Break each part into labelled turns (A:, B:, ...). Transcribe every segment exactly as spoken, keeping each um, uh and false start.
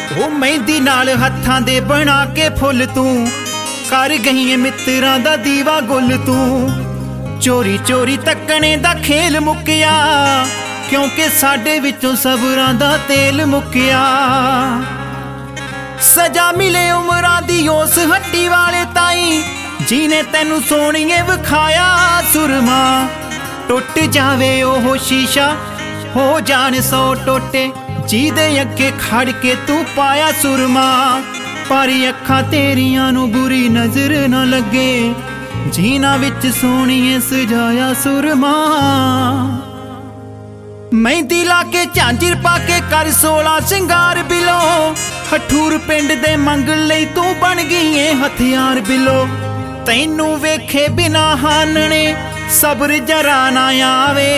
A: ਉਹ ਮਹਿੰਦੀ ਨਾਲ ਹੱਥਾਂ ਦੇ ਬਣਾ ਕੇ ਫੁੱਲ ਤੂੰ ਕਰ ਗਈ ਏ ਮਿੱਤਰਾਂ ਦਾ ਦੀਵਾ ਗੁੱਲ ਤੂੰ। ਚੋਰੀ ਚੋਰੀ ਤੱਕਣੇ ਦਾ ਖੇਲ ਮੁੱਕਿਆ ਕਿਉਂਕਿ ਸਾਡੇ ਵਿੱਚੋਂ ਸਬਰਾਂ ਦਾ ਤੇਲ ਮੁੱਕਿਆ। ਸਜ਼ਾ ਮਿਲੇ ਉਮਰਾਂ ਦੀ ਉਸ ਹੱਟੀ ਵਾਲੇ ਤਾਈ ਜਿਹਨੇ ਤੈਨੂੰ ਸੋਹਣੀਏ ਵਿਖਾਇਆ ਸੁਰਮਾ। ਟੁੱਟ ਜਾਵੇ ਉਹ ਸ਼ੀਸ਼ਾ ਹੋ ਜਾਣ ਸੌ ਟੋਟੇ ਜਿਹਦੇ ਅੱਗੇ ਖੜ ਕੇ ਤੂੰ ਪਾਇਆ ਸੁਰਮਾ। ਪਰ ਅੱਖਾਂ ਤੇਰੀਆਂ ਨੂੰ ਬੁਰੀ ਨਜ਼ਰ ਨਾ ਲੱਗੇ ਜੀਨਾ ਵਿੱਚ ਸੋਹਣੀਏ ਸਜਾਇਆ ਸੁਰਮਾ। ਮਹਿੰਦੀ ਲਾ ਕੇ ਝਾਂਜਰ ਪਾ ਕੇ ਕਰ ਸੋਲਾ ਸਿੰਗਾਰ ਬਿਲੋ ਹਠੂਰ ਪਿੰਡ ਦੇ ਮੰਗਲ ਲਈ ਤੂੰ ਬਣ ਗਈ ਏ ਹਥਿਆਰ ਬਿਲੋ। ਤੈਨੂੰ ਵੇਖੇ ਬਿਨਾ ਹਾਨਣੇ ਸਬਰ ਜਰਾ ਨਾ ਆਵੇ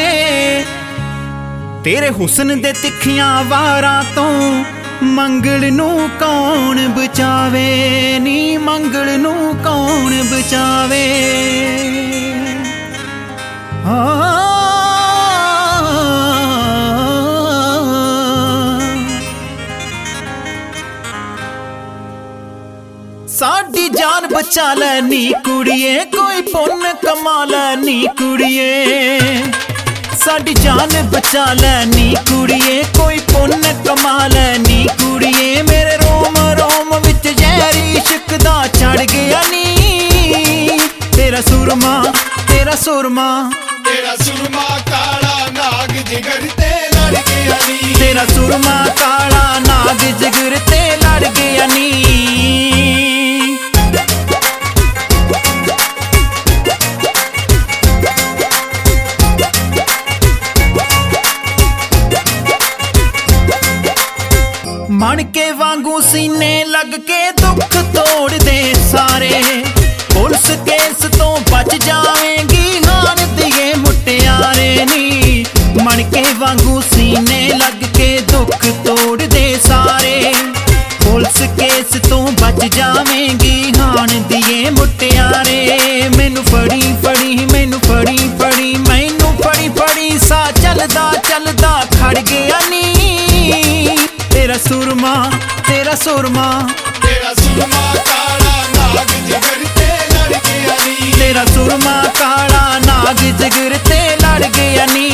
A: ਤੇਰੇ ਹੁਸਨ ਦੇ ਤਿੱਖੀਆਂ ਵਾਰਾਂ ਤੋਂ ਮੰਗਲ ਨੂੰ ਕੌਣ ਬਚਾਵੇ ਨੀ ਮੰਗਲ ਨੂੰ ਕੌਣ ਬਚਾਵੇ। ਹਾਂ ਸਾਡੀ ਜਾਨ ਬਚਾ ਲੈ ਨੀ ਕੁੜੀਏ ਕੋਈ ਪੁੰਨ ਕਮਾ ਲੈ ਨੀ ਕੁੜੀਏ। ਸਾਡੀ ਜਾਨ ਬਚਾ ਲੈ ਨੀ ਕੁੜੀਏ ਕੋਈ ਪੁੰਨ ਕਮਾ ਲੈ ਨੀ ਕੁੜੀਏ। ਮੇਰੇ ਰੋਮ ਰੋਮ ਵਿੱਚ ਜ਼ਹਿਰ ਇਸ਼ਕ ਦਾ ਚੜ ਗਿਆ ਨੀ ਤੇਰਾ ਸੁਰਮਾ ਤੇਰਾ ਸੁਰਮਾ
B: ਤੇਰਾ ਸੁਰਮਾ ਕਾਲਾ ਨਾਗ ਜਿਗਰ ਤੇ ਲੜ ਗਿਆ ਨੀ
A: ਤੇਰਾ ਸੁਰਮਾ ਕਾਲਾ ਨਾਗ ਜਿਗਰ ਤੇ ਲੜ ਗਿਆ ਨੀ। ਮਣਕੇ ਵਾਂਗੂ ਸੀਨੇ ਲੱਗ ਕੇ ਦੁੱਖ ਤੋੜਦੇ ਸਾਰੇ ਪੁਲਿਸ ਕੇਸ ਤੋਂ ਬਚ ਜਾਵੇਂਗੀ ਹਾਨ ਦੀਏ ਮੁਟਿਆਰੇ ਨੀ। ਮਣਕੇ ਵਾਂਗੂ ਸੀਨੇ ਲੱਗ ਕੇ ਦੁੱਖ ਤੋੜਦੇ ਸਾਰੇ ਪੁਲਿਸ ਕੇਸ ਤੋਂ ਬਚ ਜਾਵੇਂਗੀ ਹਾਨ ਦੀਏ ਮੁਟਿਆਰੇ। ਮੈਨੂੰ ਫੜੀ ਫੜੀ ਮੈਨੂੰ ਫੜੀ ਫੜੀ ਮੈਨੂੰ ਫੜੀ ਫੜੀ ਸਾ ਚੱਲਦਾ ਚੱਲਦਾ ਖੜ ਗਿਆ ਨੀ ਤੇਰਾ ਸੁਰਮਾ ਤੇਰਾ ਸੁਰਮਾ
B: ਤੇਰਾ ਸੁਰਮਾ ਕਾਲਾ ਨਾਗ ਜਿਗਰ ਤੇ ਲੜ ਗਿਆ ਨੀ
A: ਤੇਰਾ ਸੁਰਮਾ ਕਾਲਾ ਨਾਗ ਜਿਗਰ ਤੇ ਲੜ ਗਿਆ ਨੀ।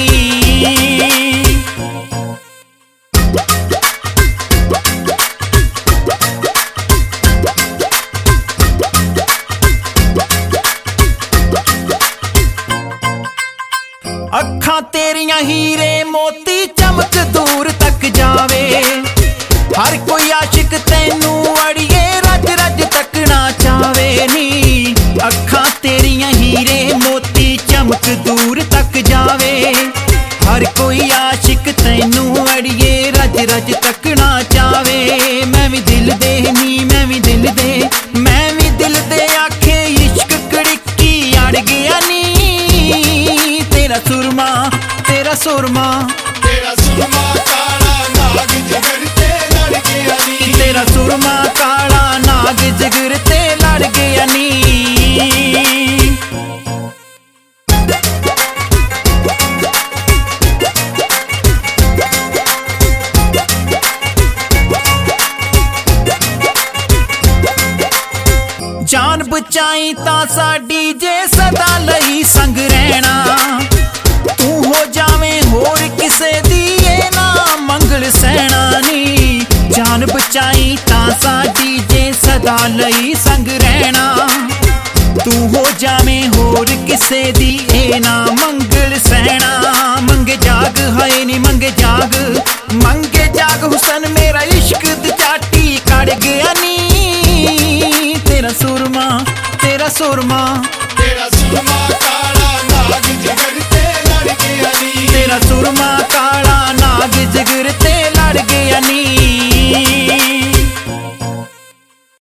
A: ਅੱਖਾਂ ਤੇਰੀਆਂ ਹੀਰੇ ਮੋਤੀ ਚਮਕ ਦੂਰ ਤੱਕ ਜਾਵੇ ਹਰ ਕੋਈ ਆਸ਼ਿਕ ਤੈਨੂੰ ਅੜੀਏ ਰੱਜ ਰੱਜ ਤੱਕਣਾ ਚਾਵੇ ਨੀ। ਅੱਖਾਂ ਤੇਰੀਆਂ ਹੀਰੇ ਮੋਤੀ ਚਮਕ ਦੂਰ ਤੱਕ ਜਾਵੇ ਹਰ ਕੋਈ ਆਸ਼ਿਕ ਤੈਨੂੰ ਅੜੀਏ ਰੱਜ ਰੱਜ ਤੱਕਣਾ ਚਾਵੇ। ਮੈਂ ਵੀ ਦਿਲ ਦੇ ਨੀ ਮੈਂ ਵੀ ਦਿਲ ਦੇ ਮੈਂ ਵੀ ਦਿਲ ਦੇ ਆਖੇ ਇਸ਼ਕ ਕੜਕੀ ਅੜ ਗਿਆ ਨੀ ਤੇਰਾ ਸੁਰਮਾ ਤੇਰਾ ਸੁਰਮਾ
B: ਤੇਰਾ ਸੁਰਮਾ ਕਾਲਾ ਨਾਗ ਜਿਗਰ ਤੇ ਲੜ ਗਿਆ ਨੀ
A: ਤੇਰਾ ਸੁਰਮਾ ਕਾਲਾ ਨਾਗ ਜਿਗਰ ਤੇ ਲੜ ਗਿਆ ਨੀ। ਜਾਨ ਬਚਾਈ ਤਾਂ ਸਾਡੀ ਜੇ ਸਦਾ ਲਈ ਸੰਗ ਰਹਿਣਾ ਤੂੰ ਹੋ ਜਾਵੇਂ ਹੋਰ ਕਿਸੇ ਦੀ ਇਹ ਨਾ ਮੰਗਲ ਸਹਿਣਾ ਨੀ। ਜਾਨ ਬਚਾਈ ਤਾਂ ਸਾਡੀ ਜੇ ਸਦਾ ਲਈ ਸੰਗ ਰਹਿਣਾ ਤੂੰ ਹੋ ਜਾਵੇਂ ਹੋਰ ਕਿਸੇ ਦੀ ਇਹ ਨਾ ਮੰਗਲ ਸਹਿਣਾ। ਮੰਗੇ ਜਾਗ ਹਾਏ ਨੀ ਮੰਗੇ ਜਾਗ ਮੰਗੇ ਜਾਗ ਹੁਸਨ ਮੇਰਾ ਇਸ਼ਕ ਦੀ ਚਾਟੀ ਕੜ ਗਿਆ ਨੀ ਤੇਰਾ ਸੁਰਮਾ ਤੇਰਾ ਸੁਰਮਾ
B: ਤੇਰਾ ਸੁਰਮਾ